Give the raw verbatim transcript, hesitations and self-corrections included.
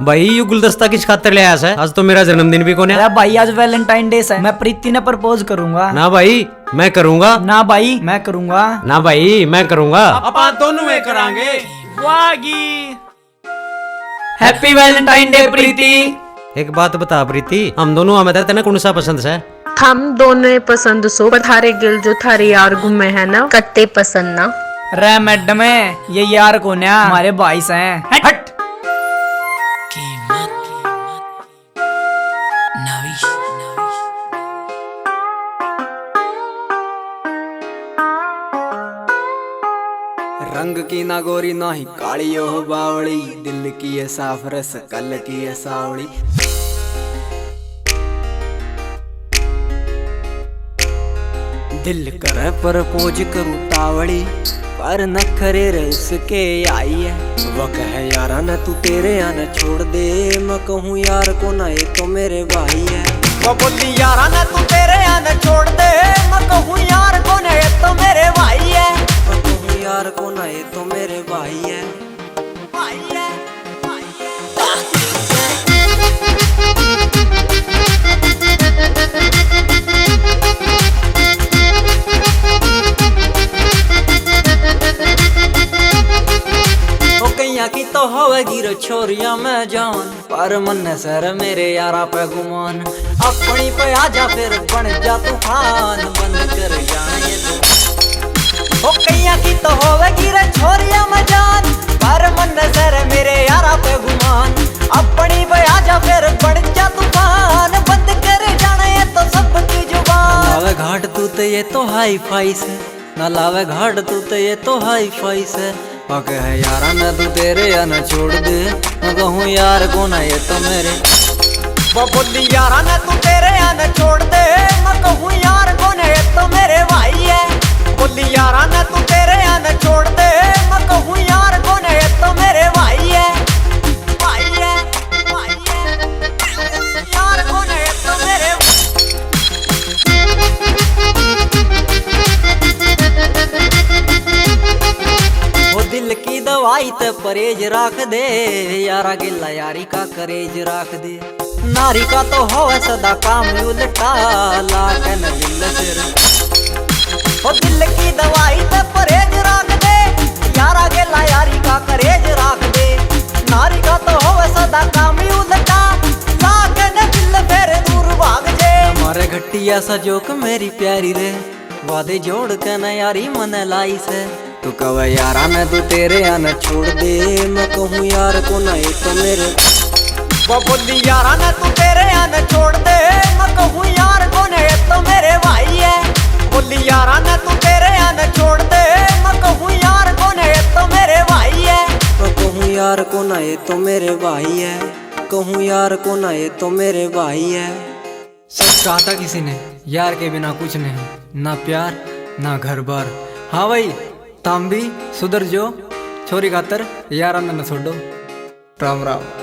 भाई ये गुलदस्ता किस खातिर ले आया है? आज तो मेरा जन्मदिन भी कौन है? अरे भाई आज वैलेंटाइन डे है, मैं प्रीति ने प्रपोज करूंगा। ना भाई मैं करूंगा। ना भाई मैं करूंगा। ना भाई मैं करूंगा। अपन दोनों में करांगे। वागी हैप्पी वैलेंटाइन डे प्रीति। एक बात बता प्रीति, हम दोनों हमें तेने कौन सा पसंद है? हम दोनों पसंद सो पथारे गिल जो थारे यार घूमे है ना कट्टे पसंद ना। रे मैडम ये यार कौन है? हमारे भाई हैं। हट, हट। रंग की ना गोरी ना ही काली हो बावड़ी, दिल की है साफ रस कल की है सावड़ी। दिल करे पर पोज करूँ तावड़ी, पर नखरे रस के आई है। वो कहे यारा न तू तेरे या न छोड़ दे, मैं कहूँ यार को ना ये तो मेरे भाई है। वो बोली यारा न तू तेरे या न छोड़ दे, मैं कहूँ यार को ना ये तो मेरे भाई है। मैं कहूँ यार को ना ये तो मेरे भाई है, भाई है, भाई है। की तो होवेगी रो छोरिया मैं जान, पर मन सर मेरे यारा पे गुमान। अपनी पे आजा फिर बन जा तूफान, बंद कर जाने तो। ओ कैया की तो होवेगी रो छोरिया मैं जान, पर मन सर मेरे यारा पे गुमान। अपनी पे आजा फिर बन जा तूफान, बंद कर जाने तो सबकी जुबान। लावे घाट तू तो ये तो हाई फाई से, ना लावे घाट तू तो ये तो हाई फाई से। पके है यारा न तू तेरे या न छोड़ दे, मैं कहूँ यार को ना ये तो मेरे। वो बोली यारा न तू तेरे या न छोड़ दे, मैं कहूँ यार को ना ये तो मेरे भाई है। बोली यारा न तू तेरे या न छोड़ दे, मैं कहूँ यार को ना ये तो मेरे भाई है, भाई है, भाई है। यार को ना ये तो मेरे। दिल की दवाई ते परहेज राख दे, यारा गिला यारी का करेज राख दे। नारी का तो हो सदा काम उल्टा, लाकन दिल सिर। ओ दिल की दवाई ते परहेज राख दे, यारा गिला यारी का करेज राख दे। नारी का तो हो सदा काम उल्टा, लाकन दिल फिर दूर भाग जे। हमारे घटिया सजोक मेरी प्यारी रे, वादे जोड़ के न यारी मन लाई से। तू कवे यारा न तू तेरे या न छोड़ दे, मैं कहूँ यार को ना ये तो मेरे। वो बोली यारा न तू तेरे या न छोड़ दे, मैं कहूँ यार को ना ये तो मेरे भाई है। बोली यारा न तू तेरे या न छोड़ दे, मैं कहूँ यार को ना ये तो मेरे भाई है। मैं कहूँ यार को ना ये तो मेरे भाई है, कहूँ यार को ना ये तो मेरे भाई है। सच कहा था किसी ने, यार के बिना कुछ नहीं, ना प्यार ना घर बार। हाँ भाई ताम भी सुधर जो, छोरी खातर यार न छोड़ो। राम राम।